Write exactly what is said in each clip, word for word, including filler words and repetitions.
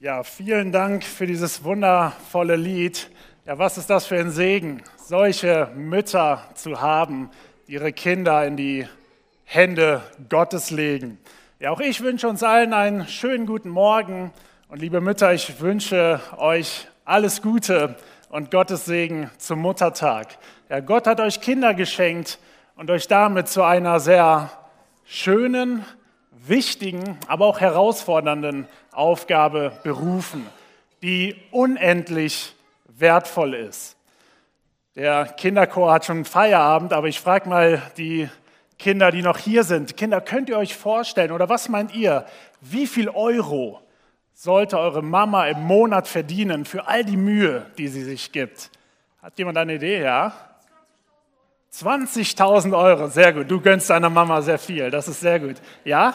Ja, vielen Dank für dieses wundervolle Lied. Ja, was ist das für ein Segen, solche Mütter zu haben, die ihre Kinder in die Hände Gottes legen. Ja, auch ich wünsche uns allen einen schönen guten Morgen. Und liebe Mütter, ich wünsche euch alles Gute und Gottes Segen zum Muttertag. Ja, Gott hat euch Kinder geschenkt und euch damit zu einer sehr schönen, wichtigen, aber auch herausfordernden Aufgabe berufen, die unendlich wertvoll ist. Der Kinderchor hat schon Feierabend, aber ich frage mal die Kinder, die noch hier sind. Kinder, könnt ihr euch vorstellen, oder was meint ihr, wie viel Euro sollte eure Mama im Monat verdienen für all die Mühe, die sie sich gibt? Hat jemand eine Idee, ja? zwanzigtausend Euro, sehr gut. Du gönnst deiner Mama sehr viel, das ist sehr gut. Ja?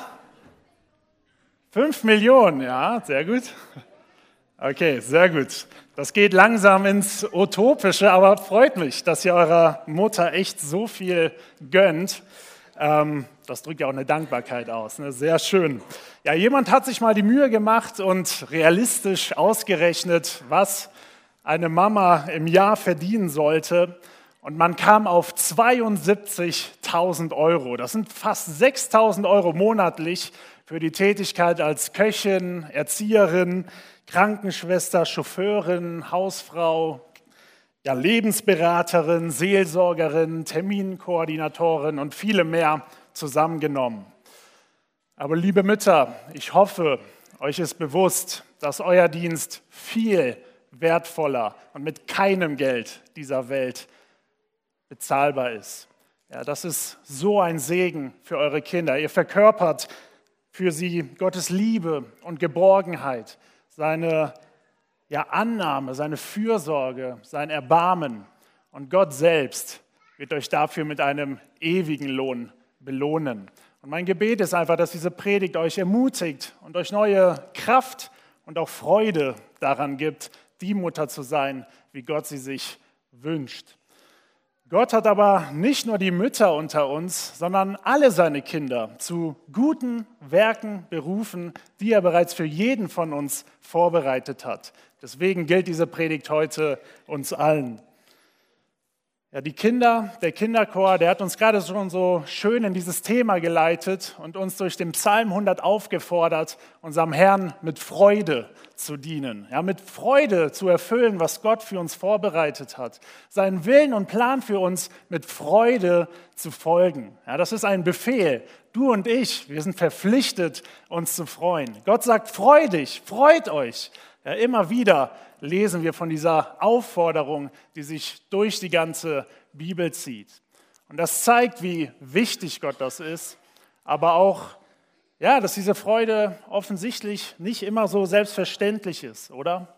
fünf Millionen, ja, sehr gut. Okay, sehr gut. Das geht langsam ins Utopische, aber freut mich, dass ihr eurer Mutter echt so viel gönnt. Ähm, das drückt ja auch eine Dankbarkeit aus, ne? Sehr schön. Ja, jemand hat sich mal die Mühe gemacht und realistisch ausgerechnet, was eine Mama im Jahr verdienen sollte. Und man kam auf zweiundsiebzigtausend Euro. Das sind fast sechstausend Euro monatlich für die Tätigkeit als Köchin, Erzieherin, Krankenschwester, Chauffeurin, Hausfrau, ja, Lebensberaterin, Seelsorgerin, Terminkoordinatorin und viele mehr zusammengenommen. Aber liebe Mütter, ich hoffe, euch ist bewusst, dass euer Dienst viel wertvoller und mit keinem Geld dieser Welt bezahlbar ist. Ja, das ist so ein Segen für eure Kinder. Ihr verkörpert für sie Gottes Liebe und Geborgenheit, seine ja, Annahme, seine Fürsorge, sein Erbarmen. Und Gott selbst wird euch dafür mit einem ewigen Lohn belohnen. Und mein Gebet ist einfach, dass diese Predigt euch ermutigt und euch neue Kraft und auch Freude daran gibt, die Mutter zu sein, wie Gott sie sich wünscht. Gott hat aber nicht nur die Mütter unter uns, sondern alle seine Kinder zu guten Werken berufen, die er bereits für jeden von uns vorbereitet hat. Deswegen gilt diese Predigt heute uns allen. Ja, die Kinder, der Kinderchor, der hat uns gerade schon so schön in dieses Thema geleitet und uns durch den Psalm hundert aufgefordert, unserem Herrn mit Freude zu dienen, ja, mit Freude zu erfüllen, was Gott für uns vorbereitet hat, seinen Willen und Plan für uns mit Freude zu folgen. Ja, das ist ein Befehl. Du und ich, wir sind verpflichtet, uns zu freuen. Gott sagt, freu dich, freut euch. Ja, immer wieder lesen wir von dieser Aufforderung, die sich durch die ganze Bibel zieht. Und das zeigt, wie wichtig Gott das ist, aber auch, ja, dass diese Freude offensichtlich nicht immer so selbstverständlich ist, oder?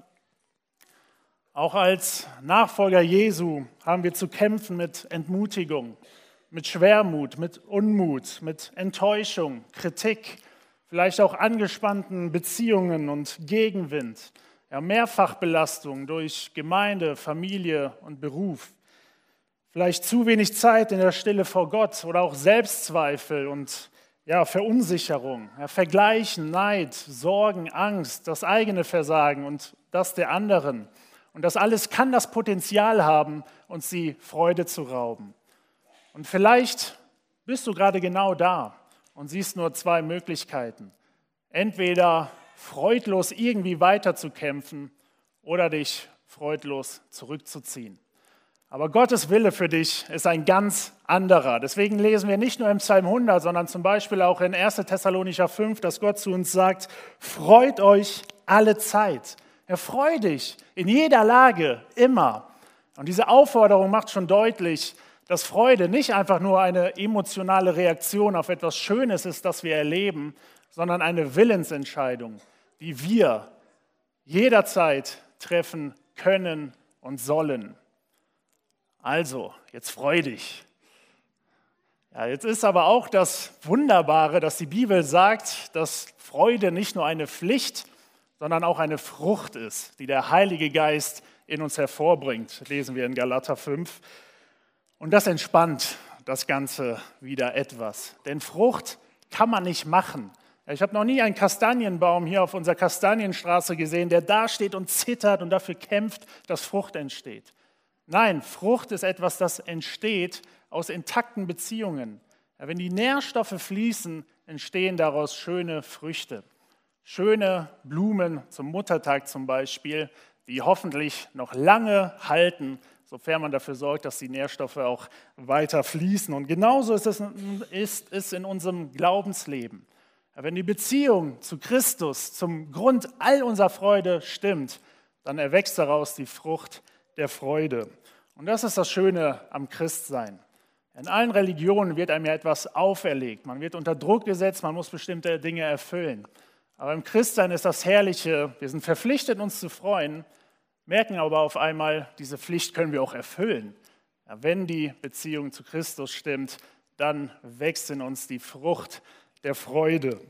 Auch als Nachfolger Jesu haben wir zu kämpfen mit Entmutigung, mit Schwermut, mit Unmut, mit Enttäuschung, Kritik, vielleicht auch angespannten Beziehungen und Gegenwind, ja, Mehrfachbelastung durch Gemeinde, Familie und Beruf, vielleicht zu wenig Zeit in der Stille vor Gott oder auch Selbstzweifel und ja, Verunsicherung, ja, Vergleichen, Neid, Sorgen, Angst, das eigene Versagen und das der anderen. Und das alles kann das Potenzial haben, uns die Freude zu rauben. Und vielleicht bist du gerade genau da und siehst nur zwei Möglichkeiten. Entweder freudlos irgendwie weiterzukämpfen oder dich freudlos zurückzuziehen. Aber Gottes Wille für dich ist ein ganz anderer. Deswegen lesen wir nicht nur im Psalm hundert, sondern zum Beispiel auch in erster Thessalonicher fünf, dass Gott zu uns sagt, freut euch alle Zeit. Ja, freu dich in jeder Lage, immer. Und diese Aufforderung macht schon deutlich, dass Freude nicht einfach nur eine emotionale Reaktion auf etwas Schönes ist, das wir erleben, sondern eine Willensentscheidung, die wir jederzeit treffen können und sollen. Also, jetzt freu dich. Ja, jetzt ist aber auch das Wunderbare, dass die Bibel sagt, dass Freude nicht nur eine Pflicht, sondern auch eine Frucht ist, die der Heilige Geist in uns hervorbringt. Das lesen wir in Galater fünf. Und das entspannt das Ganze wieder etwas. Denn Frucht kann man nicht machen. Ich habe noch nie einen Kastanienbaum hier auf unserer Kastanienstraße gesehen, der da steht und zittert und dafür kämpft, dass Frucht entsteht. Nein, Frucht ist etwas, das entsteht aus intakten Beziehungen. Ja, wenn die Nährstoffe fließen, entstehen daraus schöne Früchte. Schöne Blumen zum Muttertag zum Beispiel, die hoffentlich noch lange halten, sofern man dafür sorgt, dass die Nährstoffe auch weiter fließen. Und genauso ist es, ist es in unserem Glaubensleben. Wenn die Beziehung zu Christus zum Grund all unserer Freude stimmt, dann erwächst daraus die Frucht der Freude. Und das ist das Schöne am Christsein. In allen Religionen wird einem ja etwas auferlegt. Man wird unter Druck gesetzt, man muss bestimmte Dinge erfüllen. Aber im Christsein ist das Herrliche, wir sind verpflichtet, uns zu freuen, merken aber auf einmal, diese Pflicht können wir auch erfüllen. Ja, wenn die Beziehung zu Christus stimmt, dann wächst in uns die Frucht der Freude.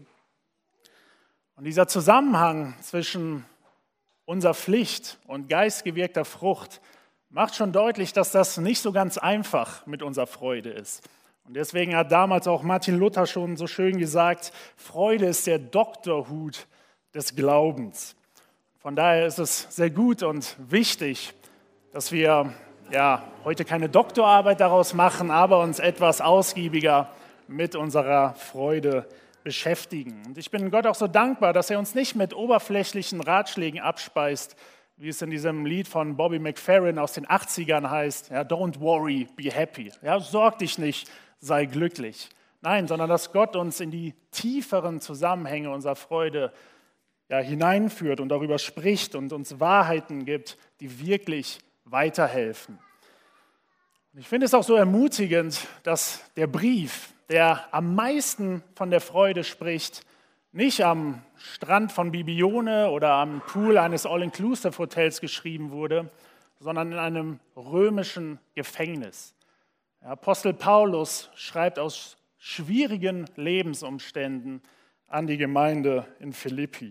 Und dieser Zusammenhang zwischen unserer Pflicht und geistgewirkter Frucht macht schon deutlich, dass das nicht so ganz einfach mit unserer Freude ist. Und deswegen hat damals auch Martin Luther schon so schön gesagt, Freude ist der Doktorhut des Glaubens. Von daher ist es sehr gut und wichtig, dass wir ja, heute keine Doktorarbeit daraus machen, aber uns etwas ausgiebiger mit unserer Freude beschäftigen. Und ich bin Gott auch so dankbar, dass er uns nicht mit oberflächlichen Ratschlägen abspeist, wie es in diesem Lied von Bobby McFerrin aus den achtzigern heißt, ja, don't worry, be happy. Ja, sorg dich nicht, sei glücklich. Nein, sondern dass Gott uns in die tieferen Zusammenhänge unserer Freude ja, hineinführt und darüber spricht und uns Wahrheiten gibt, die wirklich weiterhelfen. Und ich finde es auch so ermutigend, dass der Brief, der am meisten von der Freude spricht, nicht am Strand von Bibione oder am Pool eines All-Inclusive-Hotels geschrieben wurde, sondern in einem römischen Gefängnis. Der Apostel Paulus schreibt aus schwierigen Lebensumständen an die Gemeinde in Philippi.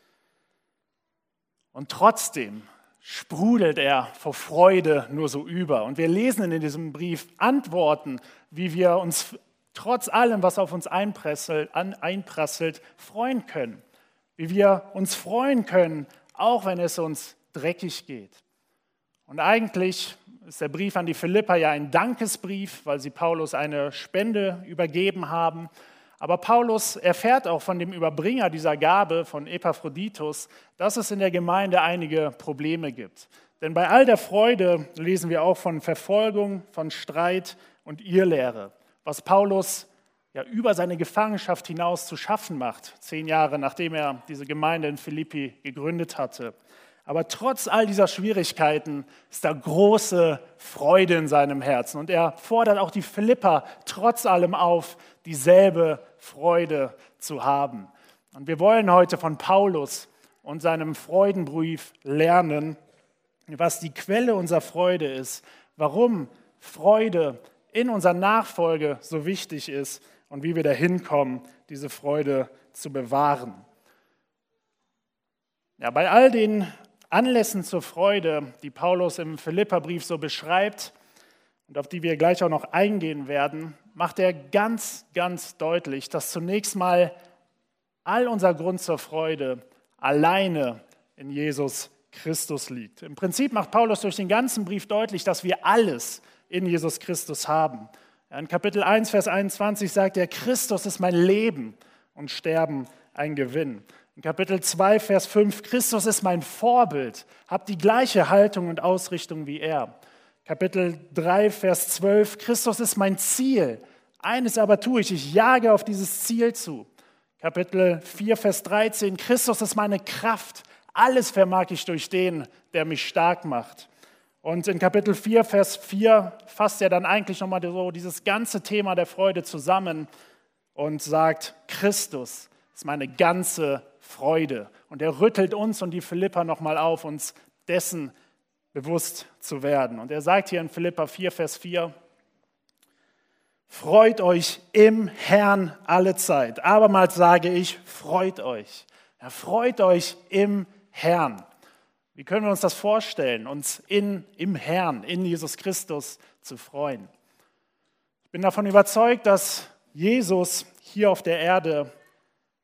Und trotzdem sprudelt er vor Freude nur so über. Und wir lesen in diesem Brief Antworten, wie wir uns trotz allem, was auf uns einprasselt, einprasselt, freuen können. Wie wir uns freuen können, auch wenn es uns dreckig geht. Und eigentlich ist der Brief an die Philipper ja ein Dankesbrief, weil sie Paulus eine Spende übergeben haben. Aber Paulus erfährt auch von dem Überbringer dieser Gabe, von Epaphroditus, dass es in der Gemeinde einige Probleme gibt. Denn bei all der Freude lesen wir auch von Verfolgung, von Streit und Irrlehre, was Paulus ja über seine Gefangenschaft hinaus zu schaffen macht, zehn Jahre nachdem er diese Gemeinde in Philippi gegründet hatte. Aber trotz all dieser Schwierigkeiten ist da große Freude in seinem Herzen. Und er fordert auch die Philipper trotz allem auf, dieselbe Freude zu haben. Und wir wollen heute von Paulus und seinem Freudenbrief lernen, was die Quelle unserer Freude ist, warum Freude in unserer Nachfolge so wichtig ist und wie wir dahin kommen, diese Freude zu bewahren. Ja, bei all den Anlässen zur Freude, die Paulus im Philipperbrief so beschreibt und auf die wir gleich auch noch eingehen werden, macht er ganz, ganz deutlich, dass zunächst mal all unser Grund zur Freude alleine in Jesus Christus liegt. Im Prinzip macht Paulus durch den ganzen Brief deutlich, dass wir alles in Jesus Christus haben. In Kapitel eins, Vers einundzwanzig sagt er, Christus ist mein Leben und Sterben ein Gewinn. In Kapitel zwei, Vers fünf, Christus ist mein Vorbild, habt die gleiche Haltung und Ausrichtung wie er. Kapitel drei, Vers zwölf, Christus ist mein Ziel, eines aber tue ich, ich jage auf dieses Ziel zu. Kapitel vier, Vers dreizehn, Christus ist meine Kraft, alles vermag ich durch den, der mich stark macht. Und in Kapitel vier, Vers vier fasst er dann eigentlich nochmal so dieses ganze Thema der Freude zusammen und sagt, Christus ist meine ganze Freude. Und er rüttelt uns und die Philipper nochmal auf, uns dessen bewusst zu werden. Und er sagt hier in Philipper vier, Vers vier, freut euch im Herrn alle Zeit. Abermals sage ich, freut euch. Ja, freut euch im Herrn. Wie können wir uns das vorstellen, uns in, im Herrn, in Jesus Christus zu freuen? Ich bin davon überzeugt, dass Jesus hier auf der Erde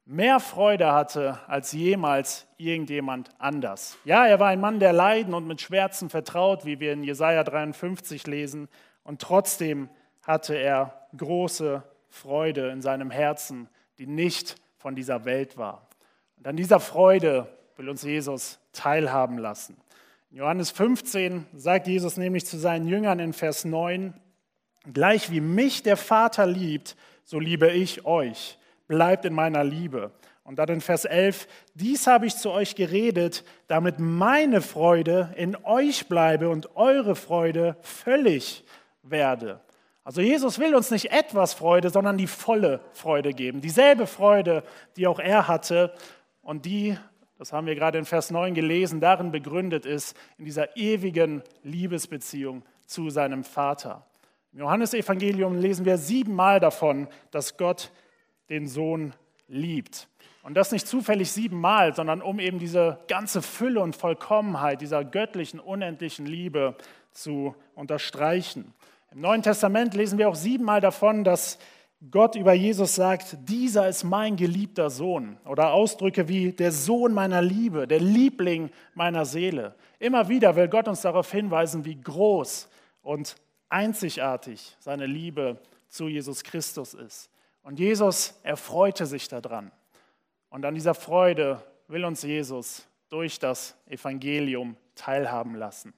mehr Freude hatte als jemals irgendjemand anders. Ja, er war ein Mann, der Leiden und mit Schmerzen vertraut, wie wir in Jesaja dreiundfünfzig lesen, und trotzdem hatte er große Freude in seinem Herzen, die nicht von dieser Welt war. Und an dieser Freude will uns Jesus teilhaben lassen. In Johannes fünfzehn sagt Jesus nämlich zu seinen Jüngern in Vers neun, gleich wie mich der Vater liebt, so liebe ich euch. Bleibt in meiner Liebe. Und dann in Vers elf, dies habe ich zu euch geredet, damit meine Freude in euch bleibe und eure Freude völlig werde. Also Jesus will uns nicht etwas Freude, sondern die volle Freude geben. Dieselbe Freude, die auch er hatte und die, das haben wir gerade in Vers neun gelesen, darin begründet ist, in dieser ewigen Liebesbeziehung zu seinem Vater. Im Johannesevangelium lesen wir siebenmal davon, dass Gott den Sohn liebt. Und das nicht zufällig siebenmal, sondern um eben diese ganze Fülle und Vollkommenheit dieser göttlichen, unendlichen Liebe zu unterstreichen. Im Neuen Testament lesen wir auch siebenmal davon, dass Gott über Jesus sagt, dieser ist mein geliebter Sohn. Oder Ausdrücke wie der Sohn meiner Liebe, der Liebling meiner Seele. Immer wieder will Gott uns darauf hinweisen, wie groß und einzigartig seine Liebe zu Jesus Christus ist. Und Jesus erfreute sich daran. Und an dieser Freude will uns Jesus durch das Evangelium teilhaben lassen.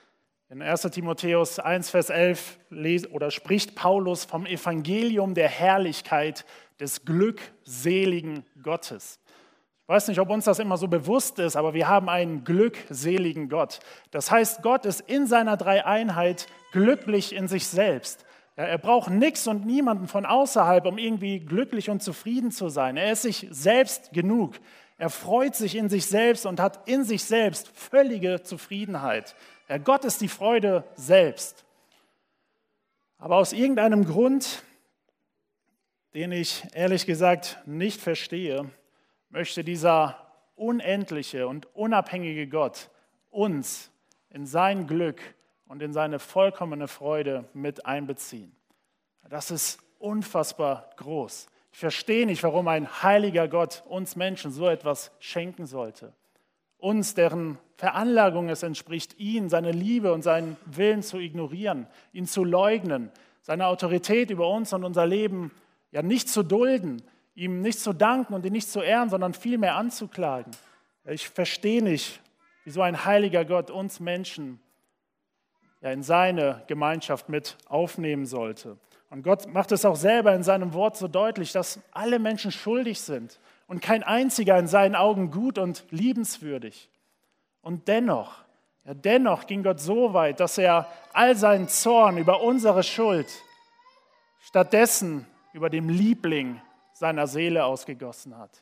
In erster Timotheus eins, Vers elf oder spricht Paulus vom Evangelium der Herrlichkeit des glückseligen Gottes. Ich weiß nicht, ob uns das immer so bewusst ist, aber wir haben einen glückseligen Gott. Das heißt, Gott ist in seiner Dreieinheit glücklich in sich selbst. Ja, er braucht nichts und niemanden von außerhalb, um irgendwie glücklich und zufrieden zu sein. Er ist sich selbst genug. Er freut sich in sich selbst und hat in sich selbst völlige Zufriedenheit. Ja, Gott ist die Freude selbst. Aber aus irgendeinem Grund, den ich ehrlich gesagt nicht verstehe, möchte dieser unendliche und unabhängige Gott uns in sein Glück und in seine vollkommene Freude mit einbeziehen. Das ist unfassbar groß. Ich verstehe nicht, warum ein heiliger Gott uns Menschen so etwas schenken sollte. Uns, deren Veranlagung es entspricht, ihn, seine Liebe und seinen Willen zu ignorieren, ihn zu leugnen, seine Autorität über uns und unser Leben ja nicht zu dulden, ihm nicht zu danken und ihn nicht zu ehren, sondern vielmehr anzuklagen. Ich verstehe nicht, wie so ein heiliger Gott uns Menschen ja in seine Gemeinschaft mit aufnehmen sollte. Und Gott macht es auch selber in seinem Wort so deutlich, dass alle Menschen schuldig sind und kein einziger in seinen Augen gut und liebenswürdig. Und dennoch, ja dennoch ging Gott so weit, dass er all seinen Zorn über unsere Schuld stattdessen über dem Liebling seiner Seele ausgegossen hat.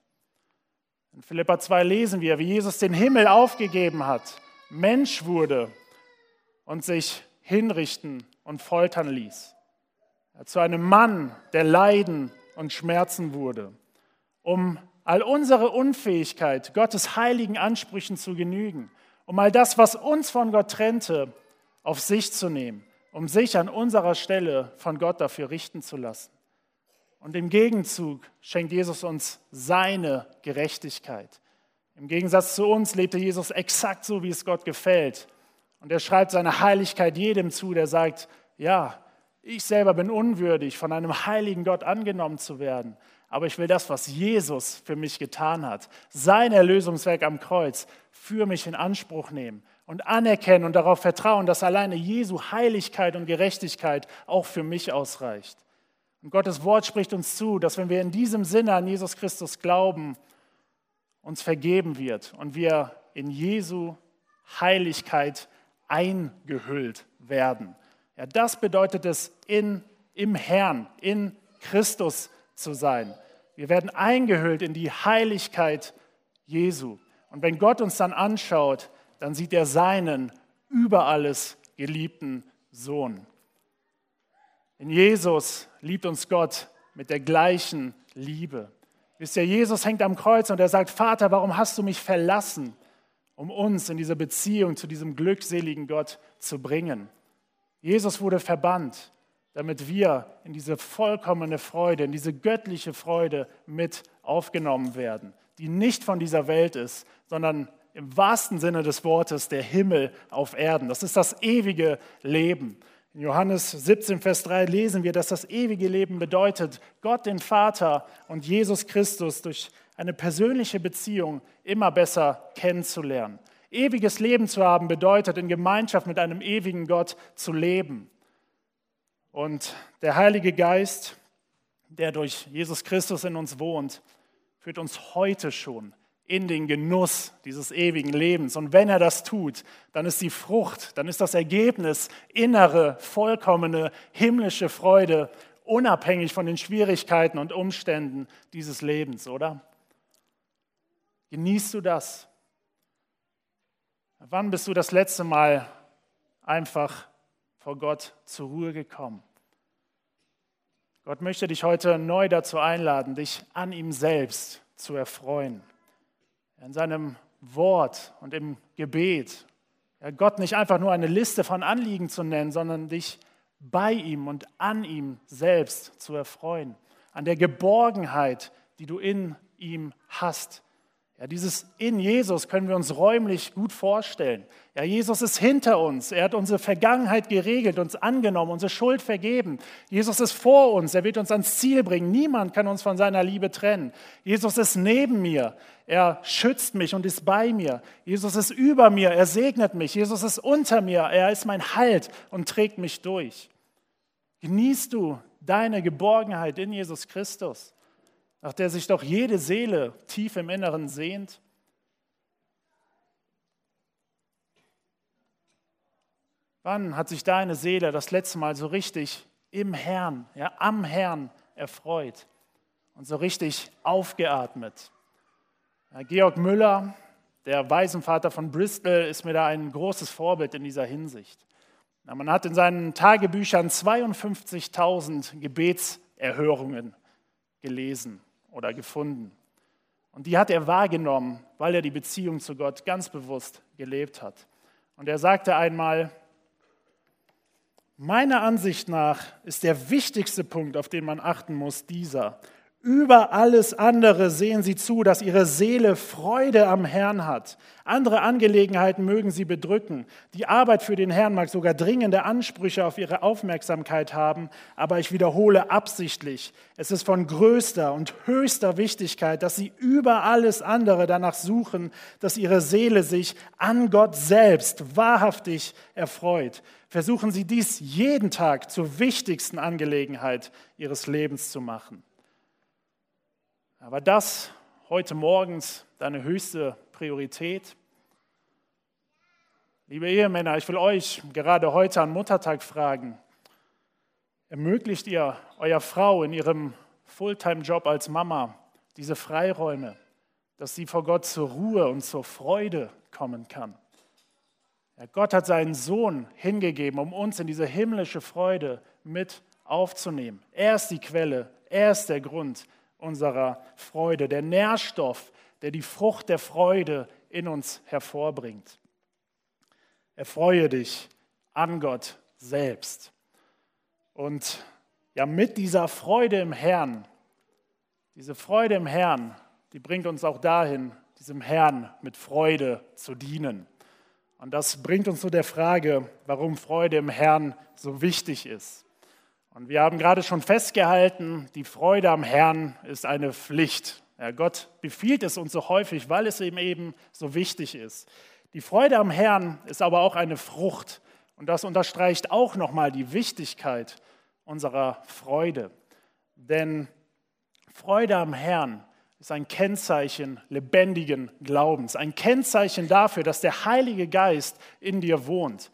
In Philipper zwei lesen wir, wie Jesus den Himmel aufgegeben hat, Mensch wurde und sich hinrichten und foltern ließ. Zu einem Mann, der Leiden und Schmerzen wurde, um all unsere Unfähigkeit, Gottes heiligen Ansprüchen zu genügen, um all das, was uns von Gott trennte, auf sich zu nehmen, um sich an unserer Stelle von Gott dafür richten zu lassen. Und im Gegenzug schenkt Jesus uns seine Gerechtigkeit. Im Gegensatz zu uns lebte Jesus exakt so, wie es Gott gefällt. Und er schreibt seine Heiligkeit jedem zu, der sagt, ja, ich selber bin unwürdig, von einem heiligen Gott angenommen zu werden. Aber ich will das, was Jesus für mich getan hat, sein Erlösungswerk am Kreuz, für mich in Anspruch nehmen und anerkennen und darauf vertrauen, dass alleine Jesu Heiligkeit und Gerechtigkeit auch für mich ausreicht. Und Gottes Wort spricht uns zu, dass wenn wir in diesem Sinne an Jesus Christus glauben, uns vergeben wird und wir in Jesu Heiligkeit eingehüllt werden. Ja, das bedeutet es, in, im Herrn, in Christus zu sein. Wir werden eingehüllt in die Heiligkeit Jesu. Und wenn Gott uns dann anschaut, dann sieht er seinen über alles geliebten Sohn. In Jesus liebt uns Gott mit der gleichen Liebe. Wisst ihr, Jesus hängt am Kreuz und er sagt, Vater, warum hast du mich verlassen, um uns in diese Beziehung zu diesem glückseligen Gott zu bringen? Jesus wurde verbannt, damit wir in diese vollkommene Freude, in diese göttliche Freude mit aufgenommen werden, die nicht von dieser Welt ist, sondern im wahrsten Sinne des Wortes der Himmel auf Erden. Das ist das ewige Leben. In Johannes siebzehn, Vers drei lesen wir, dass das ewige Leben bedeutet, Gott den Vater und Jesus Christus durch eine persönliche Beziehung immer besser kennenzulernen. Ewiges Leben zu haben bedeutet, in Gemeinschaft mit einem ewigen Gott zu leben. Und der Heilige Geist, der durch Jesus Christus in uns wohnt, führt uns heute schon in den Genuss dieses ewigen Lebens. Und wenn er das tut, dann ist die Frucht, dann ist das Ergebnis innere, vollkommene, himmlische Freude, unabhängig von den Schwierigkeiten und Umständen dieses Lebens, oder? Genießt du das? Wann bist du das letzte Mal einfach vor Gott zur Ruhe gekommen? Gott möchte dich heute neu dazu einladen, dich an ihm selbst zu erfreuen. In seinem Wort und im Gebet. Ja, Gott nicht einfach nur eine Liste von Anliegen zu nennen, sondern dich bei ihm und an ihm selbst zu erfreuen. An der Geborgenheit, die du in ihm hast. Ja, dieses in Jesus können wir uns räumlich gut vorstellen. Ja, Jesus ist hinter uns. Er hat unsere Vergangenheit geregelt, uns angenommen, unsere Schuld vergeben. Jesus ist vor uns. Er wird uns ans Ziel bringen. Niemand kann uns von seiner Liebe trennen. Jesus ist neben mir. Er schützt mich und ist bei mir. Jesus ist über mir. Er segnet mich. Jesus ist unter mir. Er ist mein Halt und trägt mich durch. Genießt du deine Geborgenheit in Jesus Christus, nach der sich doch jede Seele tief im Inneren sehnt? Wann hat sich deine Seele das letzte Mal so richtig im Herrn, ja, am Herrn erfreut und so richtig aufgeatmet? Ja, Georg Müller, der Waisenvater von Bristol, ist mir da ein großes Vorbild in dieser Hinsicht. Ja, man hat in seinen Tagebüchern zweiundfünfzigtausend Gebetserhörungen gelesen oder gefunden. Und die hat er wahrgenommen, weil er die Beziehung zu Gott ganz bewusst gelebt hat. Und er sagte einmal: Meiner Ansicht nach ist der wichtigste Punkt, auf den man achten muss, dieser: Über alles andere sehen Sie zu, dass Ihre Seele Freude am Herrn hat. Andere Angelegenheiten mögen Sie bedrücken. Die Arbeit für den Herrn mag sogar dringende Ansprüche auf Ihre Aufmerksamkeit haben, aber ich wiederhole absichtlich, es ist von größter und höchster Wichtigkeit, dass Sie über alles andere danach suchen, dass Ihre Seele sich an Gott selbst wahrhaftig erfreut. Versuchen Sie dies jeden Tag zur wichtigsten Angelegenheit Ihres Lebens zu machen. Aber das heute morgens deine höchste Priorität? Liebe Ehemänner, ich will euch gerade heute an Muttertag fragen: Ermöglicht ihr eurer Frau in ihrem Fulltime-Job als Mama diese Freiräume, dass sie vor Gott zur Ruhe und zur Freude kommen kann? Ja, Gott hat seinen Sohn hingegeben, um uns in diese himmlische Freude mit aufzunehmen. Er ist die Quelle, er ist der Grund unserer Freude, der Nährstoff, der die Frucht der Freude in uns hervorbringt. Erfreue dich an Gott selbst. Und ja, mit dieser Freude im Herrn, diese Freude im Herrn, die bringt uns auch dahin, diesem Herrn mit Freude zu dienen. Und das bringt uns zu der Frage, warum Freude im Herrn so wichtig ist. Und wir haben gerade schon festgehalten, die Freude am Herrn ist eine Pflicht. Ja, Gott befiehlt es uns so häufig, weil es ihm eben so wichtig ist. Die Freude am Herrn ist aber auch eine Frucht. Und das unterstreicht auch nochmal die Wichtigkeit unserer Freude. Denn Freude am Herrn ist ein Kennzeichen lebendigen Glaubens, ein Kennzeichen dafür, dass der Heilige Geist in dir wohnt.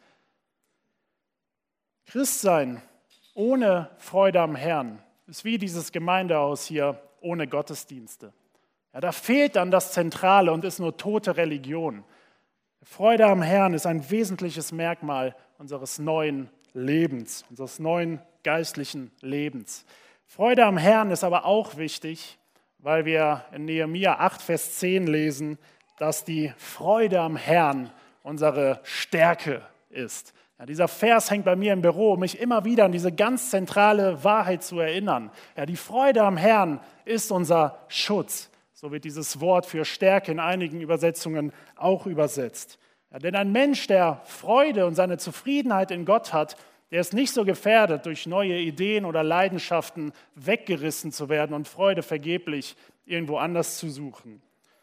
Christsein ohne Freude am Herrn ist wie dieses Gemeindehaus hier ohne Gottesdienste. Ja, da fehlt dann das Zentrale und ist nur tote Religion. Freude am Herrn ist ein wesentliches Merkmal unseres neuen Lebens, unseres neuen geistlichen Lebens. Freude am Herrn ist aber auch wichtig, weil wir in Nehemia acht, Vers zehn lesen, dass die Freude am Herrn unsere Stärke ist. Ja, dieser Vers hängt bei mir im Büro, um mich immer wieder an diese ganz zentrale Wahrheit zu erinnern. Ja, die Freude am Herrn ist unser Schutz. So wird dieses Wort für Stärke in einigen Übersetzungen auch übersetzt. Ja, denn ein Mensch, der Freude und seine Zufriedenheit in Gott hat, der ist nicht so gefährdet, durch neue Ideen oder Leidenschaften weggerissen zu werden und Freude vergeblich irgendwo anders zu suchen.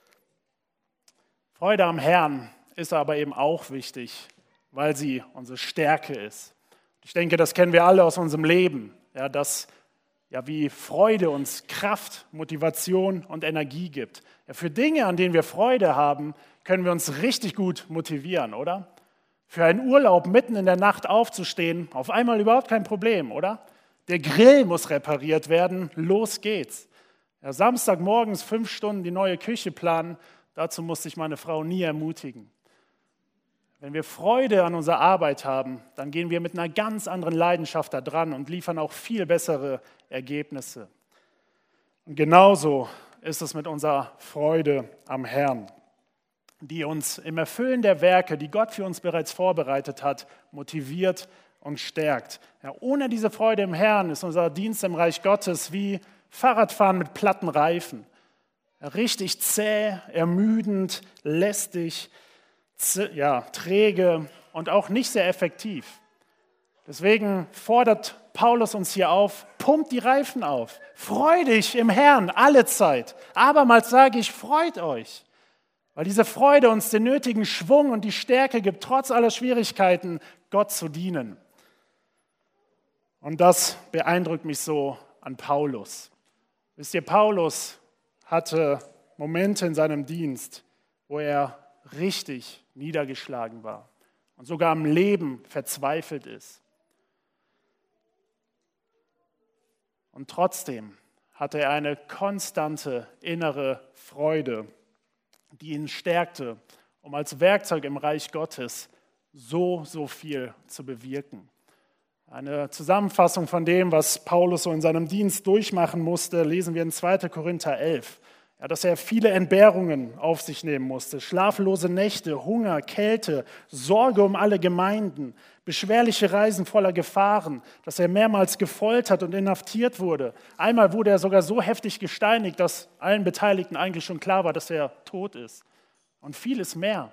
Freude am Herrn ist aber eben auch wichtig, weil sie unsere Stärke ist. Ich denke, das kennen wir alle aus unserem Leben, ja, dass ja, wie Freude uns Kraft, Motivation und Energie gibt. Ja, für Dinge, an denen wir Freude haben, können wir uns richtig gut motivieren, oder? Für einen Urlaub mitten in der Nacht aufzustehen, auf einmal überhaupt kein Problem, oder? Der Grill muss repariert werden, los geht's. Ja, Samstagmorgens fünf Stunden die neue Küche planen, dazu musste ich meine Frau nie ermutigen. Wenn wir Freude an unserer Arbeit haben, dann gehen wir mit einer ganz anderen Leidenschaft da dran und liefern auch viel bessere Ergebnisse. Und genauso ist es mit unserer Freude am Herrn, die uns im Erfüllen der Werke, die Gott für uns bereits vorbereitet hat, motiviert und stärkt. Ja, ohne diese Freude im Herrn ist unser Dienst im Reich Gottes wie Fahrradfahren mit platten Reifen. Ja, richtig zäh, ermüdend, lästig, ja, träge und auch nicht sehr effektiv. Deswegen fordert Paulus uns hier auf, pumpt die Reifen auf, freu dich im Herrn alle Zeit. Abermals sage ich, freut euch, weil diese Freude uns den nötigen Schwung und die Stärke gibt, trotz aller Schwierigkeiten Gott zu dienen. Und das beeindruckt mich so an Paulus. Wisst ihr, Paulus hatte Momente in seinem Dienst, wo er richtig niedergeschlagen war und sogar am Leben verzweifelt ist. Und trotzdem hatte er eine konstante innere Freude, die ihn stärkte, um als Werkzeug im Reich Gottes so, so viel zu bewirken. Eine Zusammenfassung von dem, was Paulus so in seinem Dienst durchmachen musste, lesen wir in zweiter Korinther elf. Ja, dass er viele Entbehrungen auf sich nehmen musste, schlaflose Nächte, Hunger, Kälte, Sorge um alle Gemeinden, beschwerliche Reisen voller Gefahren, dass er mehrmals gefoltert und inhaftiert wurde. Einmal wurde er sogar so heftig gesteinigt, dass allen Beteiligten eigentlich schon klar war, dass er tot ist. Und vieles mehr.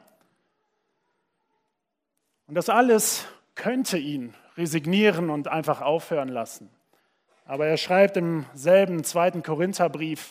Und das alles könnte ihn resignieren und einfach aufhören lassen. Aber er schreibt im selben zweiten Korintherbrief: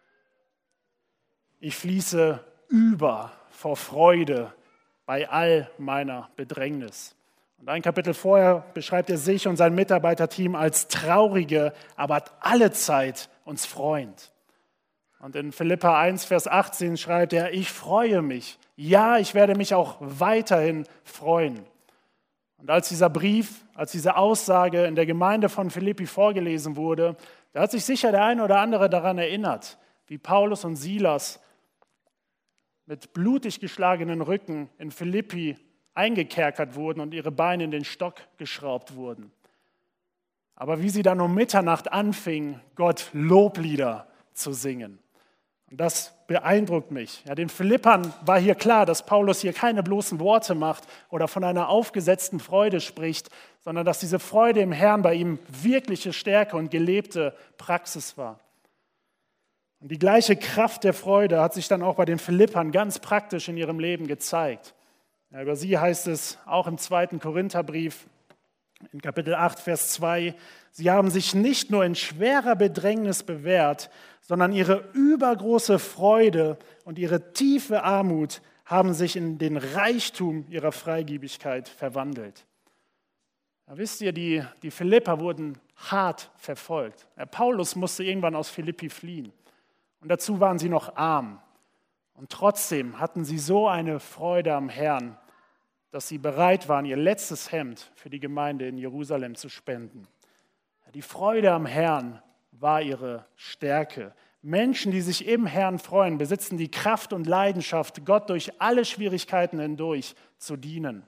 Ich fließe über vor Freude bei all meiner Bedrängnis. Und ein Kapitel vorher beschreibt er sich und sein Mitarbeiterteam als traurige, aber alle Zeit uns freuend. Und in Philipper eins, Vers achtzehn schreibt er: Ich freue mich. Ja, ich werde mich auch weiterhin freuen. Und als dieser Brief, als diese Aussage in der Gemeinde von Philippi vorgelesen wurde, da hat sich sicher der eine oder andere daran erinnert, wie Paulus und Silas mit blutig geschlagenen Rücken in Philippi eingekerkert wurden und ihre Beine in den Stock geschraubt wurden. Aber wie sie dann um Mitternacht anfingen, Gott Loblieder zu singen. Und das beeindruckt mich. Ja, den Philippern war hier klar, dass Paulus hier keine bloßen Worte macht oder von einer aufgesetzten Freude spricht, sondern dass diese Freude im Herrn bei ihm wirkliche Stärke und gelebte Praxis war. Und die gleiche Kraft der Freude hat sich dann auch bei den Philippern ganz praktisch in ihrem Leben gezeigt. Ja, über sie heißt es auch im zweiten Korintherbrief, in Kapitel acht, Vers zwei, sie haben sich nicht nur in schwerer Bedrängnis bewährt, sondern ihre übergroße Freude und ihre tiefe Armut haben sich in den Reichtum ihrer Freigebigkeit verwandelt. Ja, wisst ihr, die, die Philipper wurden hart verfolgt. Ja, Paulus musste irgendwann aus Philippi fliehen. Und dazu waren sie noch arm. Und trotzdem hatten sie so eine Freude am Herrn, dass sie bereit waren, ihr letztes Hemd für die Gemeinde in Jerusalem zu spenden. Die Freude am Herrn war ihre Stärke. Menschen, die sich im Herrn freuen, besitzen die Kraft und Leidenschaft, Gott durch alle Schwierigkeiten hindurch zu dienen.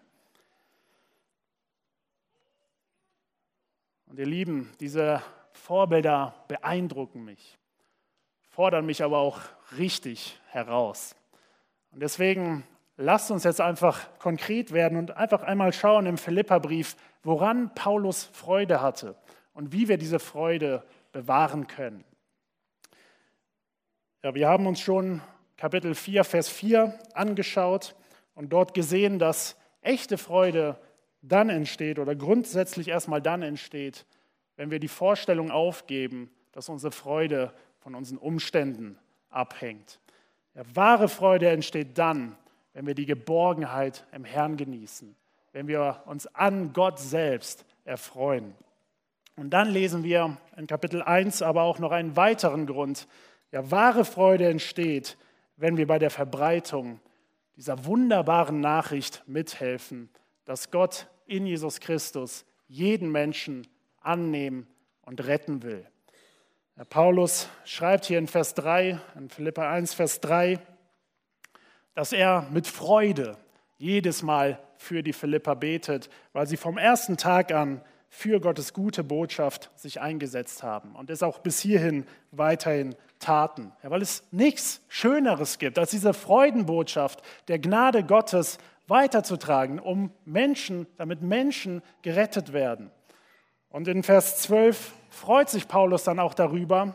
Und ihr Lieben, diese Vorbilder beeindrucken mich, fordern mich aber auch richtig heraus. Und deswegen lasst uns jetzt einfach konkret werden und einfach einmal schauen im Philipperbrief, woran Paulus Freude hatte und wie wir diese Freude bewahren können. Ja, wir haben uns schon Kapitel vier, Vers vier angeschaut und dort gesehen, dass echte Freude dann entsteht oder grundsätzlich erstmal dann entsteht, wenn wir die Vorstellung aufgeben, dass unsere Freude von unseren Umständen abhängt. Ja, wahre Freude entsteht dann, wenn wir die Geborgenheit im Herrn genießen, wenn wir uns an Gott selbst erfreuen. Und dann lesen wir in Kapitel eins aber auch noch einen weiteren Grund. Ja, wahre Freude entsteht, wenn wir bei der Verbreitung dieser wunderbaren Nachricht mithelfen, dass Gott in Jesus Christus jeden Menschen annehmen und retten will. Ja, Paulus schreibt hier in Vers drei, in Philipper eins, Vers drei, dass er mit Freude jedes Mal für die Philipper betet, weil sie vom ersten Tag an für Gottes gute Botschaft sich eingesetzt haben und es auch bis hierhin weiterhin taten. Ja, weil es nichts Schöneres gibt, als diese Freudenbotschaft der Gnade Gottes weiterzutragen, um Menschen, damit Menschen gerettet werden. Und in Vers zwölf freut sich Paulus dann auch darüber,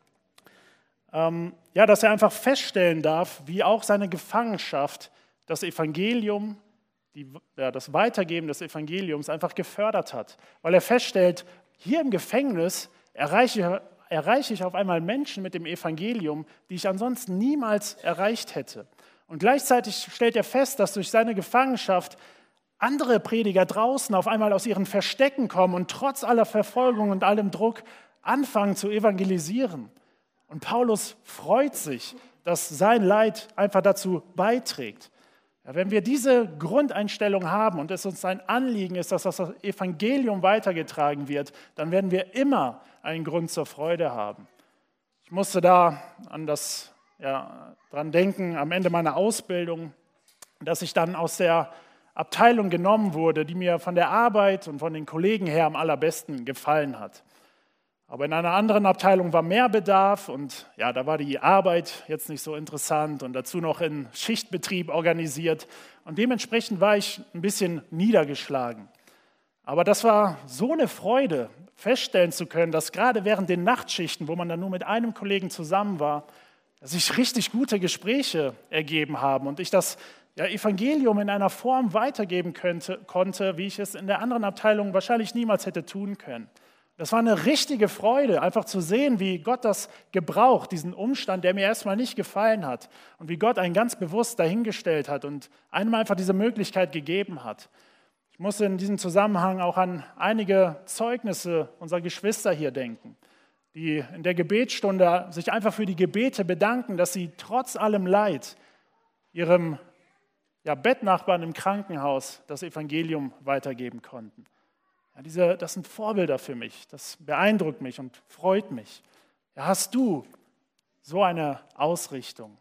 ähm, ja, dass er einfach feststellen darf, wie auch seine Gefangenschaft das Evangelium, die, ja, das Weitergeben des Evangeliums einfach gefördert hat. Weil er feststellt, hier im Gefängnis erreiche, erreiche ich auf einmal Menschen mit dem Evangelium, die ich ansonsten niemals erreicht hätte. Und gleichzeitig stellt er fest, dass durch seine Gefangenschaft andere Prediger draußen auf einmal aus ihren Verstecken kommen und trotz aller Verfolgung und allem Druck anfangen zu evangelisieren. Und Paulus freut sich, dass sein Leid einfach dazu beiträgt. Ja, wenn wir diese Grundeinstellung haben und es uns ein Anliegen ist, dass das Evangelium weitergetragen wird, dann werden wir immer einen Grund zur Freude haben. Ich musste da an das, ja, dran denken, am Ende meiner Ausbildung, dass ich dann aus der Abteilung genommen wurde, die mir von der Arbeit und von den Kollegen her am allerbesten gefallen hat. Aber in einer anderen Abteilung war mehr Bedarf und ja, da war die Arbeit jetzt nicht so interessant und dazu noch in Schichtbetrieb organisiert. Und dementsprechend war ich ein bisschen niedergeschlagen. Aber das war so eine Freude, feststellen zu können, dass gerade während den Nachtschichten, wo man dann nur mit einem Kollegen zusammen war, dass sich richtig gute Gespräche ergeben haben und ich das ja, Evangelium in einer Form weitergeben könnte, konnte, wie ich es in der anderen Abteilung wahrscheinlich niemals hätte tun können. Das war eine richtige Freude, einfach zu sehen, wie Gott das gebraucht, diesen Umstand, der mir erstmal nicht gefallen hat und wie Gott einen ganz bewusst dahingestellt hat und einem einfach diese Möglichkeit gegeben hat. Ich muss in diesem Zusammenhang auch an einige Zeugnisse unserer Geschwister hier denken, die in der Gebetsstunde sich einfach für die Gebete bedanken, dass sie trotz allem Leid ihrem ja, Bettnachbarn im Krankenhaus das Evangelium weitergeben konnten. Ja, diese, das sind Vorbilder für mich, das beeindruckt mich und freut mich. Ja, hast du so eine Ausrichtung?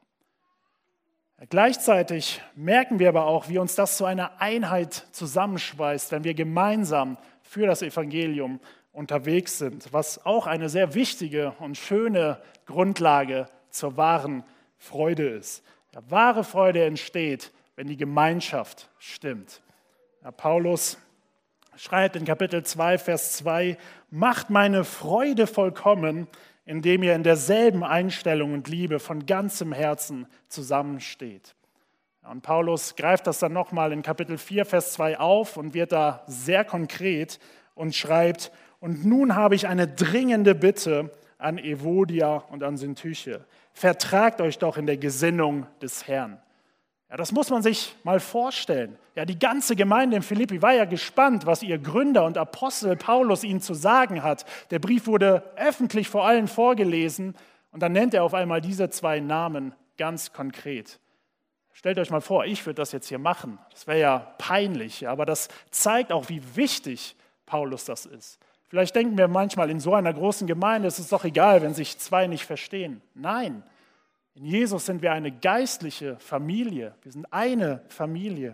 Ja, gleichzeitig merken wir aber auch, wie uns das zu einer Einheit zusammenschweißt, wenn wir gemeinsam für das Evangelium unterwegs sind, was auch eine sehr wichtige und schöne Grundlage zur wahren Freude ist. Ja, wahre Freude entsteht, wenn die Gemeinschaft stimmt. Ja, Paulus schreibt in Kapitel zwei, Vers zwei, macht meine Freude vollkommen, indem ihr in derselben Einstellung und Liebe von ganzem Herzen zusammensteht. Ja, und Paulus greift das dann nochmal in Kapitel vier, Vers zwei auf und wird da sehr konkret und schreibt, und nun habe ich eine dringende Bitte an Evodia und an Syntyche. Vertragt euch doch in der Gesinnung des Herrn. Ja, das muss man sich mal vorstellen. Ja, die ganze Gemeinde in Philippi war ja gespannt, was ihr Gründer und Apostel Paulus ihnen zu sagen hat. Der Brief wurde öffentlich vor allen vorgelesen und dann nennt er auf einmal diese zwei Namen ganz konkret. Stellt euch mal vor, ich würde das jetzt hier machen. Das wäre ja peinlich, aber das zeigt auch, wie wichtig Paulus das ist. Vielleicht denken wir manchmal, in so einer großen Gemeinde ist es doch egal, wenn sich zwei nicht verstehen. Nein. In Jesus sind wir eine geistliche Familie. Wir sind eine Familie.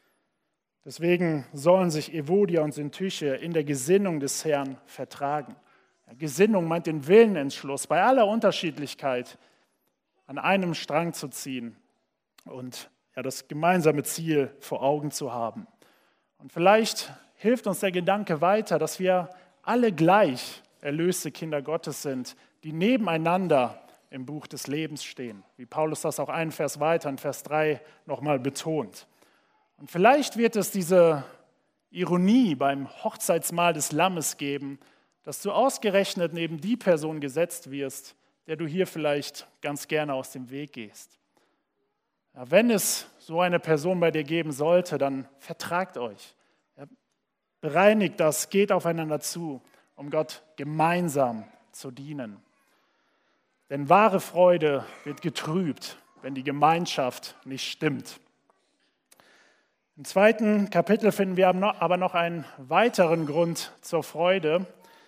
Deswegen sollen sich Evodia und Syntyche in der Gesinnung des Herrn vertragen. Ja, Gesinnung meint den Willenentschluss, bei aller Unterschiedlichkeit an einem Strang zu ziehen und ja, das gemeinsame Ziel vor Augen zu haben. Und vielleicht hilft uns der Gedanke weiter, dass wir alle gleich erlöste Kinder Gottes sind, die nebeneinander im Buch des Lebens stehen, wie Paulus das auch einen Vers weiter, in Vers drei, nochmal betont. Und vielleicht wird es diese Ironie beim Hochzeitsmahl des Lammes geben, dass du ausgerechnet neben die Person gesetzt wirst, der du hier vielleicht ganz gerne aus dem Weg gehst. Ja, wenn es so eine Person bei dir geben sollte, dann vertragt euch. Ja, bereinigt das, geht aufeinander zu, um Gott gemeinsam zu dienen. Denn wahre Freude wird getrübt, wenn die Gemeinschaft nicht stimmt. Im zweiten Kapitel finden wir aber noch einen weiteren Grund zur Freude.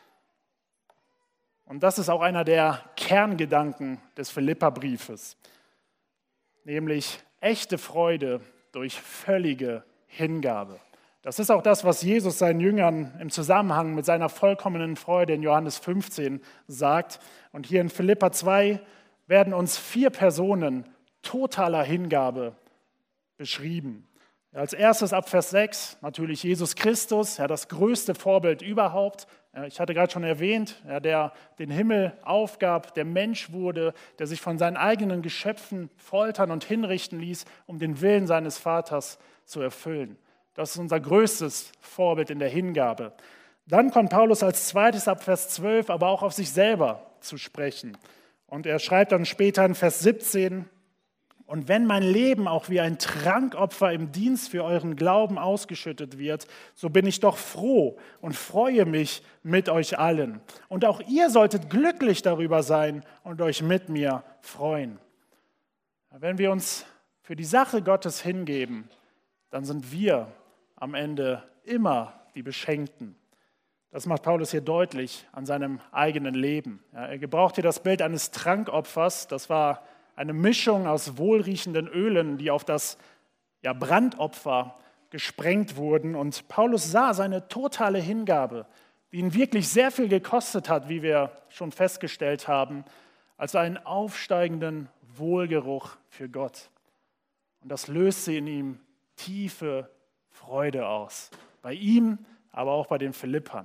Und das ist auch einer der Kerngedanken des Philipperbriefes, nämlich echte Freude durch völlige Hingabe. Das ist auch das, was Jesus seinen Jüngern im Zusammenhang mit seiner vollkommenen Freude in Johannes fünfzehn sagt. Und hier in Philipper zwei werden uns vier Personen totaler Hingabe beschrieben. Ja, als erstes ab Vers sechs natürlich Jesus Christus, ja, das größte Vorbild überhaupt. Ja, ich hatte gerade schon erwähnt, ja, der den Himmel aufgab, der Mensch wurde, der sich von seinen eigenen Geschöpfen foltern und hinrichten ließ, um den Willen seines Vaters zu erfüllen. Das ist unser größtes Vorbild in der Hingabe. Dann kommt Paulus als zweites ab Vers zwölf aber auch auf sich selber zu sprechen. Und er schreibt dann später in Vers siebzehn, und wenn mein Leben auch wie ein Trankopfer im Dienst für euren Glauben ausgeschüttet wird, so bin ich doch froh und freue mich mit euch allen. Und auch ihr solltet glücklich darüber sein und euch mit mir freuen. Wenn wir uns für die Sache Gottes hingeben, dann sind wir am Ende immer die Beschenkten. Das macht Paulus hier deutlich an seinem eigenen Leben. Ja, er gebraucht hier das Bild eines Trankopfers. Das war eine Mischung aus wohlriechenden Ölen, die auf das ja, Brandopfer gesprengt wurden. Und Paulus sah seine totale Hingabe, die ihn wirklich sehr viel gekostet hat, wie wir schon festgestellt haben, als einen aufsteigenden Wohlgeruch für Gott. Und das löste in ihm tiefe Freude aus. Bei ihm, aber auch bei den Philippern.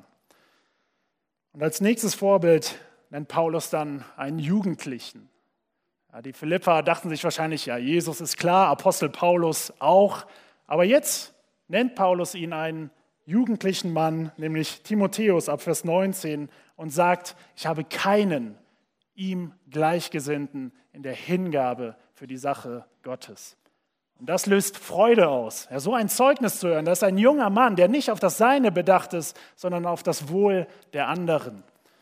Und als nächstes Vorbild nennt Paulus dann einen Jugendlichen. Ja, die Philipper dachten sich wahrscheinlich, ja, Jesus ist klar, Apostel Paulus auch. Aber jetzt nennt Paulus ihn einen jugendlichen Mann, nämlich Timotheus ab Vers neunzehn, und sagt, ich habe keinen ihm Gleichgesinnten in der Hingabe für die Sache Gottes. Und das löst Freude aus. Ja, so ein Zeugnis zu hören, das ist ein junger Mann, der nicht auf das Seine bedacht ist, sondern auf das Wohl der anderen.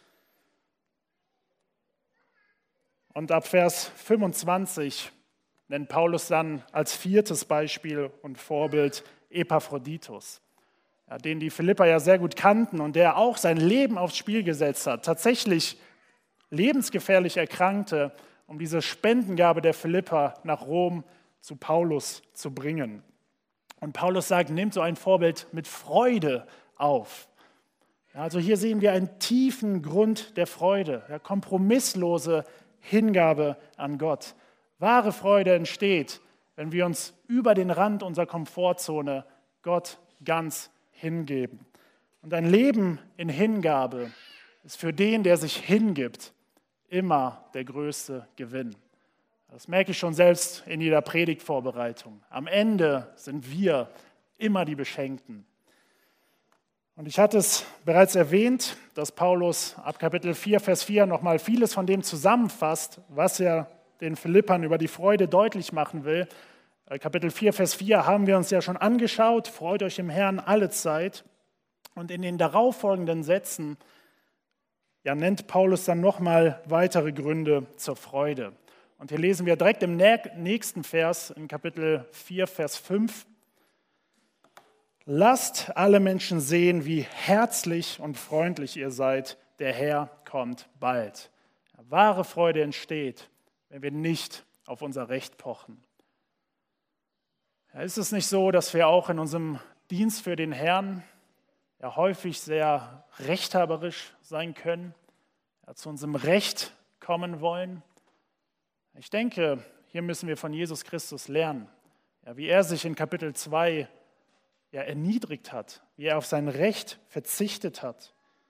Und ab Vers fünfundzwanzig nennt Paulus dann als viertes Beispiel und Vorbild Epaphroditus, ja, den die Philipper ja sehr gut kannten und der auch sein Leben aufs Spiel gesetzt hat, tatsächlich lebensgefährlich erkrankte, um diese Spendengabe der Philipper nach Rom zu Paulus zu bringen. Und Paulus sagt, nehmt so ein Vorbild mit Freude auf. Ja, also hier sehen wir einen tiefen Grund der Freude, ja, kompromisslose Hingabe an Gott. Wahre Freude entsteht, wenn wir uns über den Rand unserer Komfortzone Gott ganz hingeben. Und ein Leben in Hingabe ist für den, der sich hingibt, immer der größte Gewinn. Das merke ich schon selbst in jeder Predigtvorbereitung. Am Ende sind wir immer die Beschenkten. Und ich hatte es bereits erwähnt, dass Paulus ab Kapitel vier, Vers vier nochmal vieles von dem zusammenfasst, was er den Philippern über die Freude deutlich machen will. Kapitel vier, Vers vier haben wir uns ja schon angeschaut, freut euch im Herrn alle Zeit. Und in den darauffolgenden Sätzen ja, nennt Paulus dann nochmal weitere Gründe zur Freude. Und hier lesen wir direkt im nächsten Vers, in Kapitel vier, Vers fünf. Lasst alle Menschen sehen, wie herzlich und freundlich ihr seid. Der Herr kommt bald. Ja, wahre Freude entsteht, wenn wir nicht auf unser Recht pochen. Ja, ist es nicht so, dass wir auch in unserem Dienst für den Herrn ja häufig sehr rechthaberisch sein können, ja, zu unserem Recht kommen wollen? Ich denke, hier müssen wir von Jesus Christus lernen. Ja, wie er sich in Kapitel zwei ja, erniedrigt hat, wie er auf sein Recht verzichtet hat.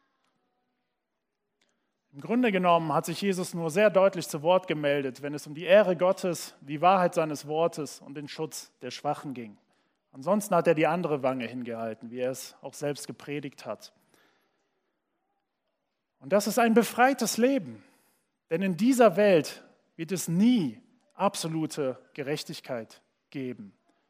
Im Grunde genommen hat sich Jesus nur sehr deutlich zu Wort gemeldet, wenn es um die Ehre Gottes, die Wahrheit seines Wortes und den Schutz der Schwachen ging. Ansonsten hat er die andere Wange hingehalten, wie er es auch selbst gepredigt hat. Und das ist ein befreites Leben, denn in dieser Welt wird es nie absolute Gerechtigkeit geben.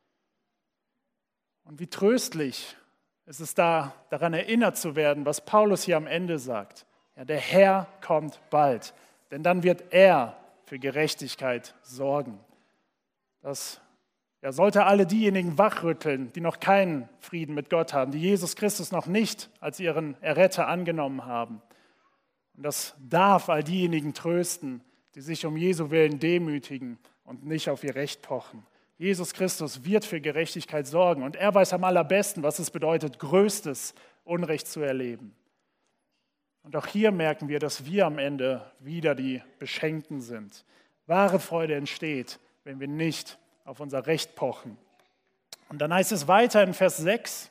Und wie tröstlich ist es da, daran erinnert zu werden, was Paulus hier am Ende sagt. Ja, der Herr kommt bald, denn dann wird er für Gerechtigkeit sorgen. Das ja, sollte alle diejenigen wachrütteln, die noch keinen Frieden mit Gott haben, die Jesus Christus noch nicht als ihren Erretter angenommen haben. Und das darf all diejenigen trösten, die sich um Jesu Willen demütigen und nicht auf ihr Recht pochen. Jesus Christus wird für Gerechtigkeit sorgen und er weiß am allerbesten, was es bedeutet, größtes Unrecht zu erleben. Und auch hier merken wir, dass wir am Ende wieder die Beschenkten sind. Wahre Freude entsteht, wenn wir nicht auf unser Recht pochen. Und dann heißt es weiter in Vers sechs,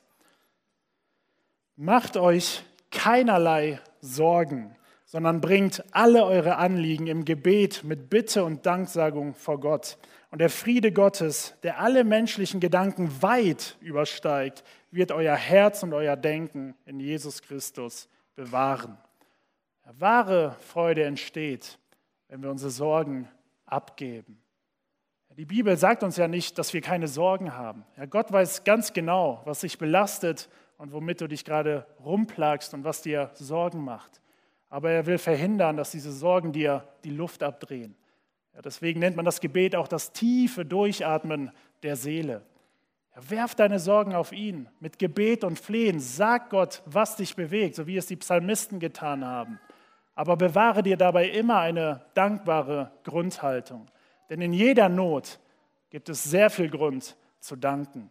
macht euch keinerlei Sorgen, sondern bringt alle eure Anliegen im Gebet mit Bitte und Danksagung vor Gott. Und der Friede Gottes, der alle menschlichen Gedanken weit übersteigt, wird euer Herz und euer Denken in Jesus Christus bewahren. Ja, wahre Freude entsteht, wenn wir unsere Sorgen abgeben. Ja, die Bibel sagt uns ja nicht, dass wir keine Sorgen haben. Ja, Gott weiß ganz genau, was dich belastet und womit du dich gerade rumplagst und was dir Sorgen macht. Aber er will verhindern, dass diese Sorgen dir die Luft abdrehen. Ja, deswegen nennt man das Gebet auch das tiefe Durchatmen der Seele. Ja, werf deine Sorgen auf ihn mit Gebet und Flehen. Sag Gott, was dich bewegt, so wie es die Psalmisten getan haben. Aber bewahre dir dabei immer eine dankbare Grundhaltung. Denn in jeder Not gibt es sehr viel Grund zu danken.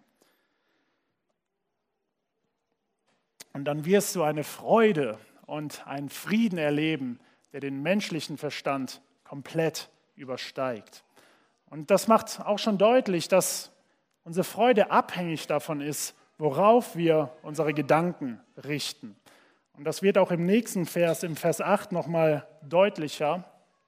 Und dann wirst du eine Freude und einen Frieden erleben, der den menschlichen Verstand komplett übersteigt. Und das macht auch schon deutlich, dass unsere Freude abhängig davon ist, worauf wir unsere Gedanken richten. Und das wird auch im nächsten Vers, im Vers acht, nochmal deutlicher.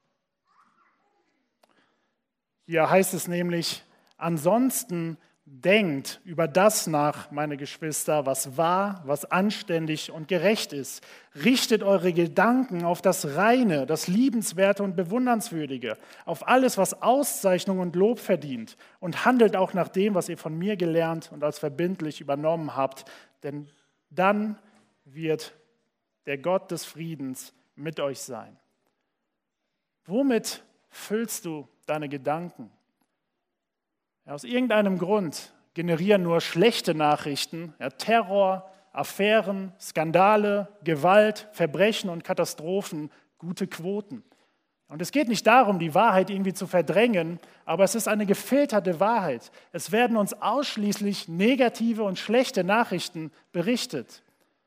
Hier heißt es nämlich, ansonsten denkt über das nach, meine Geschwister, was wahr, was anständig und gerecht ist. Richtet eure Gedanken auf das Reine, das Liebenswerte und Bewundernswürdige, auf alles, was Auszeichnung und Lob verdient und handelt auch nach dem, was ihr von mir gelernt und als verbindlich übernommen habt, denn dann wird der Gott des Friedens mit euch sein. Womit füllst du deine Gedanken? Ja, aus irgendeinem Grund generieren nur schlechte Nachrichten, ja, Terror, Affären, Skandale, Gewalt, Verbrechen und Katastrophen gute Quoten. Und es geht nicht darum, die Wahrheit irgendwie zu verdrängen, aber es ist eine gefilterte Wahrheit. Es werden uns ausschließlich negative und schlechte Nachrichten berichtet.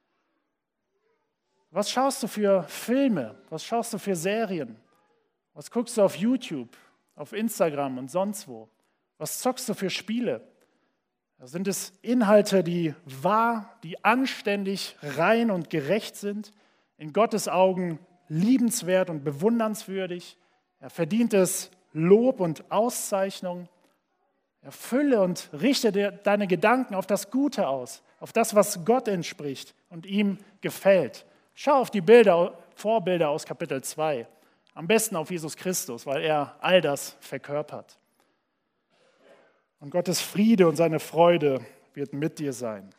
Was schaust du für Filme? Was schaust du für Serien? Was guckst du auf YouTube, auf Instagram und sonst wo? Was zockst du für Spiele? Sind es Inhalte, die wahr, die anständig, rein und gerecht sind, in Gottes Augen liebenswert und bewundernswürdig? Ja, verdient es Lob und Auszeichnung? Ja, fülle und richte dir deine Gedanken auf das Gute aus, auf das, was Gott entspricht und ihm gefällt. Schau auf die Bilder, Vorbilder aus Kapitel zwei. Am besten auf Jesus Christus, weil er all das verkörpert. Und Gottes Friede und seine Freude wird mit dir sein.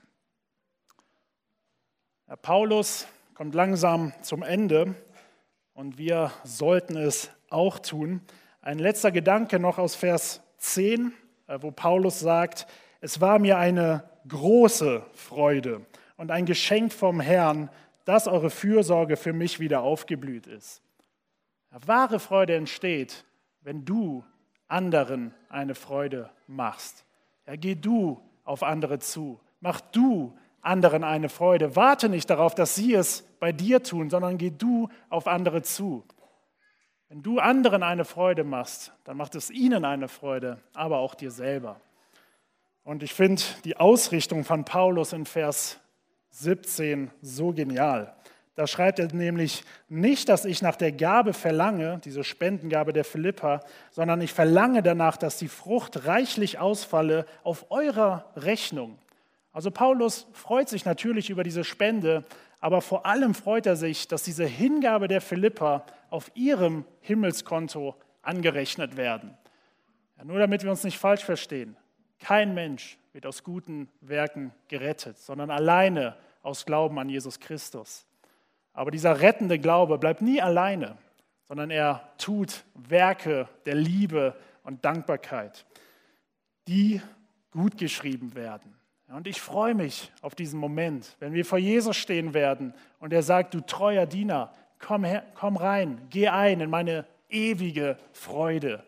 Herr Paulus kommt langsam zum Ende und wir sollten es auch tun. Ein letzter Gedanke noch aus Vers zehn, wo Paulus sagt, es war mir eine große Freude und ein Geschenk vom Herrn, dass eure Fürsorge für mich wieder aufgeblüht ist. Wahre Freude entsteht, wenn du anderen eine Freude machst. Ja, geh du auf andere zu. Mach du anderen eine Freude. Warte nicht darauf, dass sie es bei dir tun, sondern geh du auf andere zu. Wenn du anderen eine Freude machst, dann macht es ihnen eine Freude, aber auch dir selber. Und ich finde die Ausrichtung von Paulus in Vers siebzehn so genial. Da schreibt er nämlich nicht, dass ich nach der Gabe verlange, diese Spendengabe der Philipper, sondern ich verlange danach, dass die Frucht reichlich ausfalle auf eurer Rechnung. Also Paulus freut sich natürlich über diese Spende, aber vor allem freut er sich, dass diese Hingabe der Philipper auf ihrem Himmelskonto angerechnet werden. Ja, nur damit wir uns nicht falsch verstehen. Kein Mensch wird aus guten Werken gerettet, sondern alleine aus Glauben an Jesus Christus. Aber dieser rettende Glaube bleibt nie alleine, sondern er tut Werke der Liebe und Dankbarkeit, die gut geschrieben werden. Und ich freue mich auf diesen Moment, wenn wir vor Jesus stehen werden und er sagt, du treuer Diener, komm, her, komm rein, geh ein in meine ewige Freude.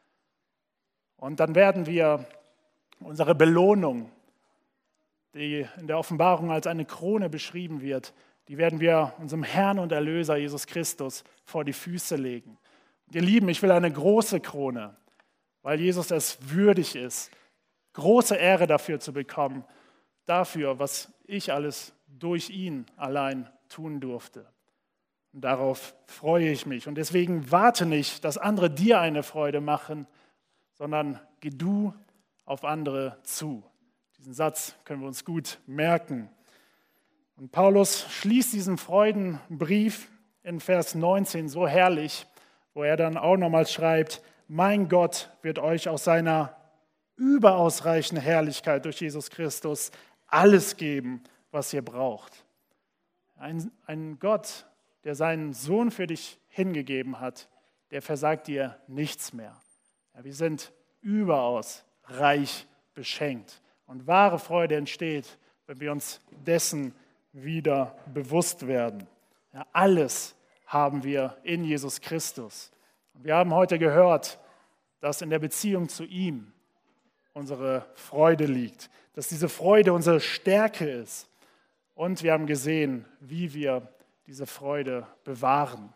Und dann werden wir unsere Belohnung, die in der Offenbarung als eine Krone beschrieben wird, die werden wir unserem Herrn und Erlöser Jesus Christus vor die Füße legen. Und ihr Lieben, ich will eine große Krone, weil Jesus es würdig ist, große Ehre dafür zu bekommen, dafür, was ich alles durch ihn allein tun durfte. Und darauf freue ich mich. Und deswegen warte nicht, dass andere dir eine Freude machen, sondern geh du auf andere zu. Diesen Satz können wir uns gut merken. Und Paulus schließt diesen Freudenbrief in Vers neunzehn so herrlich, wo er dann auch nochmals schreibt, mein Gott wird euch aus seiner überaus reichen Herrlichkeit durch Jesus Christus alles geben, was ihr braucht. Ein, ein Gott, der seinen Sohn für dich hingegeben hat, der versagt dir nichts mehr. Ja, wir sind überaus reich beschenkt. Und wahre Freude entsteht, wenn wir uns dessen wieder bewusst werden. Ja, alles haben wir in Jesus Christus. Und wir haben heute gehört, dass in der Beziehung zu ihm unsere Freude liegt, dass diese Freude unsere Stärke ist. Und wir haben gesehen, wie wir diese Freude bewahren.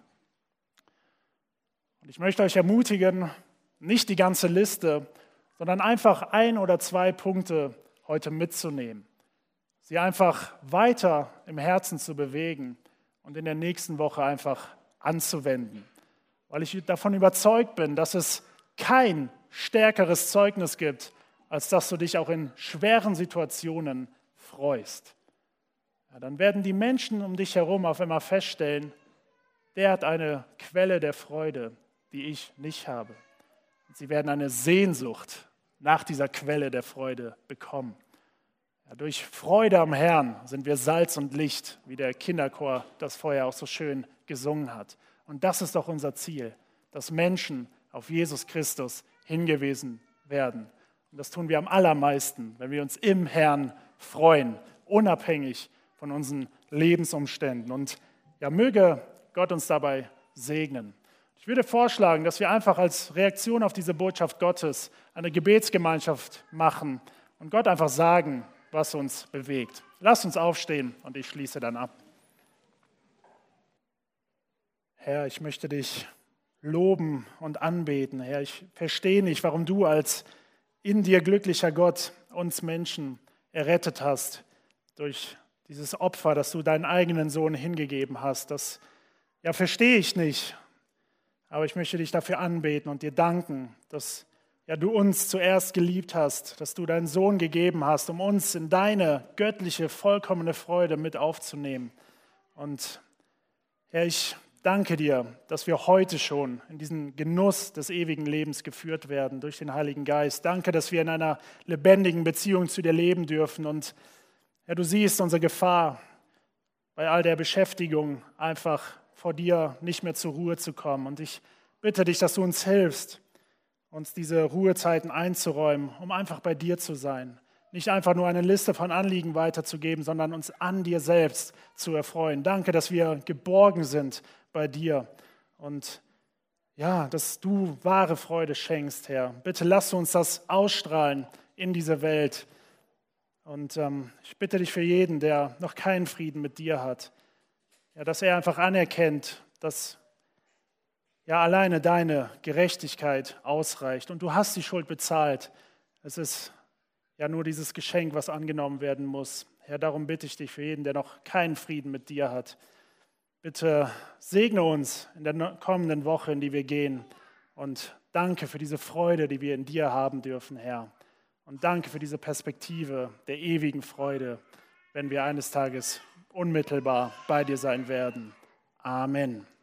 Und ich möchte euch ermutigen, nicht die ganze Liste, sondern einfach ein oder zwei Punkte heute mitzunehmen. Sie einfach weiter im Herzen zu bewegen und in der nächsten Woche einfach anzuwenden. Weil ich davon überzeugt bin, dass es kein stärkeres Zeugnis gibt, als dass du dich auch in schweren Situationen freust. Ja, dann werden die Menschen um dich herum auf einmal feststellen, der hat eine Quelle der Freude, die ich nicht habe. Und sie werden eine Sehnsucht nach dieser Quelle der Freude bekommen. Ja, durch Freude am Herrn sind wir Salz und Licht, wie der Kinderchor das vorher auch so schön gesungen hat. Und das ist doch unser Ziel, dass Menschen auf Jesus Christus hingewiesen werden. Und das tun wir am allermeisten, wenn wir uns im Herrn freuen, unabhängig von unseren Lebensumständen. Und ja, möge Gott uns dabei segnen. Ich würde vorschlagen, dass wir einfach als Reaktion auf diese Botschaft Gottes eine Gebetsgemeinschaft machen und Gott einfach sagen, was uns bewegt. Lasst uns aufstehen und ich schließe dann ab. Herr, ich möchte dich loben und anbeten. Herr, ich verstehe nicht, warum du als in dir glücklicher Gott uns Menschen errettet hast durch dieses Opfer, das du deinen eigenen Sohn hingegeben hast. Das ja, verstehe ich nicht, aber ich möchte dich dafür anbeten und dir danken, dass ja, du uns zuerst geliebt hast, dass du deinen Sohn gegeben hast, um uns in deine göttliche, vollkommene Freude mit aufzunehmen. Und Herr, ich danke dir, dass wir heute schon in diesen Genuss des ewigen Lebens geführt werden durch den Heiligen Geist. Danke, dass wir in einer lebendigen Beziehung zu dir leben dürfen. Und Herr, du siehst unsere Gefahr, bei all der Beschäftigung einfach vor dir nicht mehr zur Ruhe zu kommen. Und ich bitte dich, dass du uns hilfst, uns diese Ruhezeiten einzuräumen, um einfach bei dir zu sein. Nicht einfach nur eine Liste von Anliegen weiterzugeben, sondern uns an dir selbst zu erfreuen. Danke, dass wir geborgen sind bei dir und ja, dass du wahre Freude schenkst, Herr. Bitte lass uns das ausstrahlen in diese Welt. Und ähm, ich bitte dich für jeden, der noch keinen Frieden mit dir hat, ja, dass er einfach anerkennt, dass ja alleine deine Gerechtigkeit ausreicht und du hast die Schuld bezahlt. Es ist ja nur dieses Geschenk, was angenommen werden muss. Herr, darum bitte ich dich für jeden, der noch keinen Frieden mit dir hat. Bitte segne uns in der kommenden Woche, in die wir gehen. Und danke für diese Freude, die wir in dir haben dürfen, Herr. Und danke für diese Perspektive der ewigen Freude, wenn wir eines Tages unmittelbar bei dir sein werden. Amen.